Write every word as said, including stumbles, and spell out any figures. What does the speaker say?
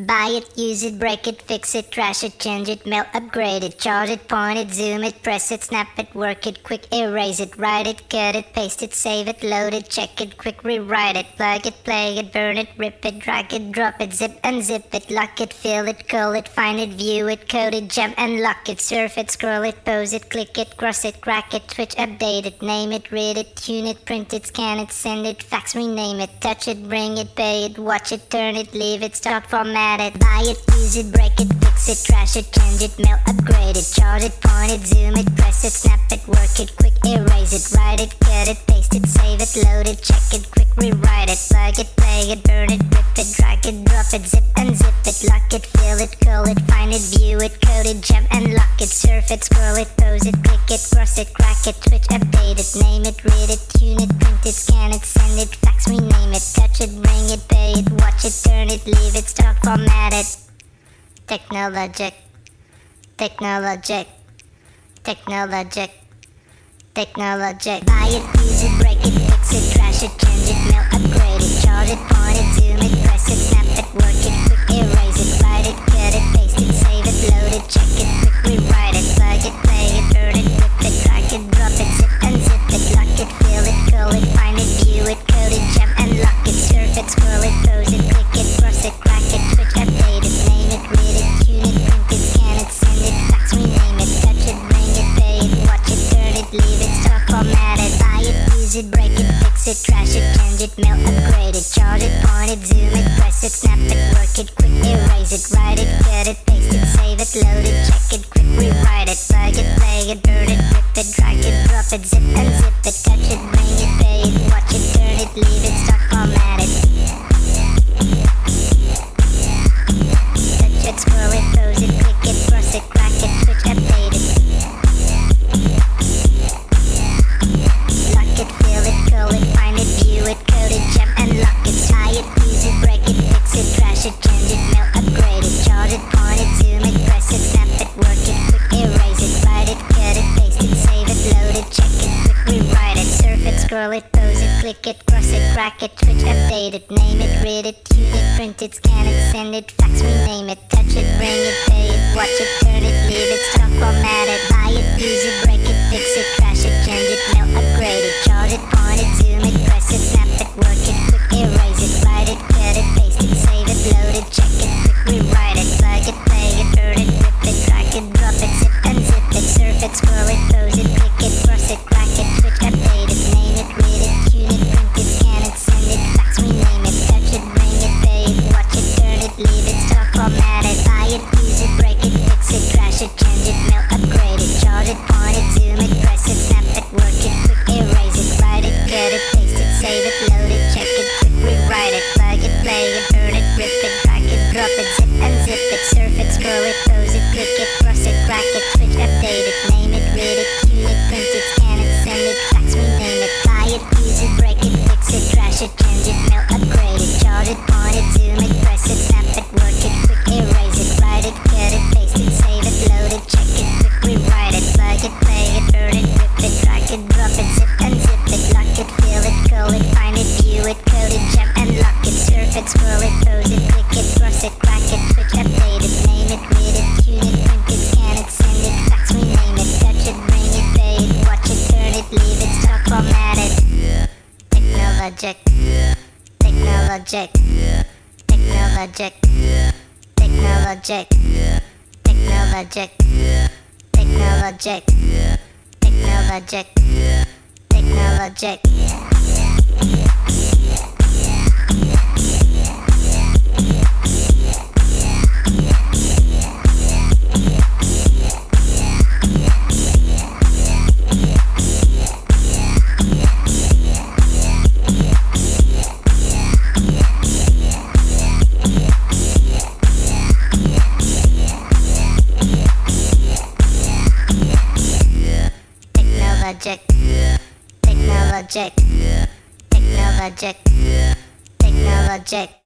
Buy it, use it, break it, fix it, trash it, change it, mail, upgrade it, charge it, point it, zoom it, press it, snap it, work it, quick erase it, write it, cut it, paste it, save it, load it, check it, quick rewrite it, plug it, play it, burn it, rip it, drag it, drop it, zip unzip it, lock it, fill it, call it, find it, view it, code it, jump and lock it, surf it, scroll it, pose it, click it, cross it, crack it, switch, update it, name it, read it, tune it, print it, scan it, send it, fax, rename it, touch it, bring it, pay it, watch it, turn it, leave it, start, format it, buy it, use it, break it, fix it, trash it, change it, mail, upgrade it, charge it, point it, zoom it, press it, snap it, work it, quick erase it, write it, cut it, paste it, save it, load it, check it, quick rewrite it, plug it, play it, burn it, rip it, drag it, drop it, zip unzip it, lock it, fill it, call it, find it, view it, code it, jump and lock it, surf it, scroll it, pose it, click it, cross it, crack it, switch, update it, name it, read it, tune it, print it, scan it, send it, fax, rename it, touch it, bring it, pay it, watch it, turn it, leave it, start, format it. Technologic, technologic, technologic, technologic. Buy it, use it, break it, fix it, trash it, change it, mail, upgrade it, charge it, point it, zoom it, press it, snap it, work it, quick erase it, write it, cut it, paste it, save it, load it, check it, quick rewrite it, plug it, play it, burn it, rip it, drag it, drop it, zip unzip it, lock it, fill it, call it, find it, view it, code it, jump and lock it, surf it, scroll it, pose it, click it, cross it, crack it, switch, update it, name it, read it, tune it, print it, scan it, send it, fax, rename it, touch it, bring it, pay it, watch it, turn it, leave it, start, format it, buy it, use it, break it, fix it, trash it, change it, mail, upgrade it, charge it, point it, zoom it, press it, snap it, work it, quick erase it, write it, cut it, paste it, save it, load it, check it, quick rewrite it, plug it, play it, burn it, rip it, drag it, drop it, zip unzip it, touch it, bring it, pay it, watch it, turn it, leave it, start, format it. Touch it, scroll it, pose it, click it, cross it, crack it, switch, update it. Lock it, fill it, call it, find it, view it, code it, jump and lock it. Buy it, use it, break it, fix it, trash it, change it, mail, upgrade it, charge it, point it, zoom it, press it, snap it, work it, quick erase it, write it, cut it, paste it, save it, load it, check it, quick rewrite it, surf it, scroll it, pose it, click it, cross it, crack it, switch, update it, name it, read it, tune it, print it, scan it, send it, fax, rename it, touch it, bring it, pay it, watch it, turn it, leave it, start, format it, buy it, use it, break it, fix it, trash it, change it, mail, upgrade it, charge it, point it, zoom it, press it, snap it, work it, quick erase it, write it, cut it, paste it, save it, load it, check it, quick rewrite it, plug it, play it, burn it, rip it, drag it, drop it, zip unzip it, surf it, scroll it, pose it, click it, cross it, crack it, switch, update it, name it, read it, tune it, print it, scan it, send it, fax, rename it, touch it, bring it, pay it, watch it, turn it, leave it, start, format it, buy it, use it, break it, fix it, trash it, change it, mail, upgrade it, charge it, point it, zoom it, press it, snap it, work it, quick erase it, write it, cut it, paste it, save it, load it, check it, quick rewrite it, plug it, play it, burn it, rip it, drag it, drop it, zip unzip it, surf it, scroll it, pose it, click it, cross it, crack it, switch, update it, name it, read it, tune it, print it, scan it, send it, fax, rename it, buy it, use it, break it, fix it, trash it, change it, mail, upgrade it, charge it, point it, zoom it, press it, snap it, work it, quick erase it, write it, cut it, paste it, save it, load it, check it, quick rewrite it, plug it, play it, burn it, rip it, drag it, drop it, zip unzip it, lock it, fill it, call it, find it, view it, code it, jump and lock it, surf it, scroll it, pose it, click it, cross it, crack it, switch, update it, name it, read it, tune it, print it, scan it, send it, fax, rename it, touch it, bring it, pay it, watch it, turn it, leave it, start, format it. Technologic, technologic, technologic, technologic, technologic, technologic, technologic, technologic. Technologic, technologic, technologic, technologic.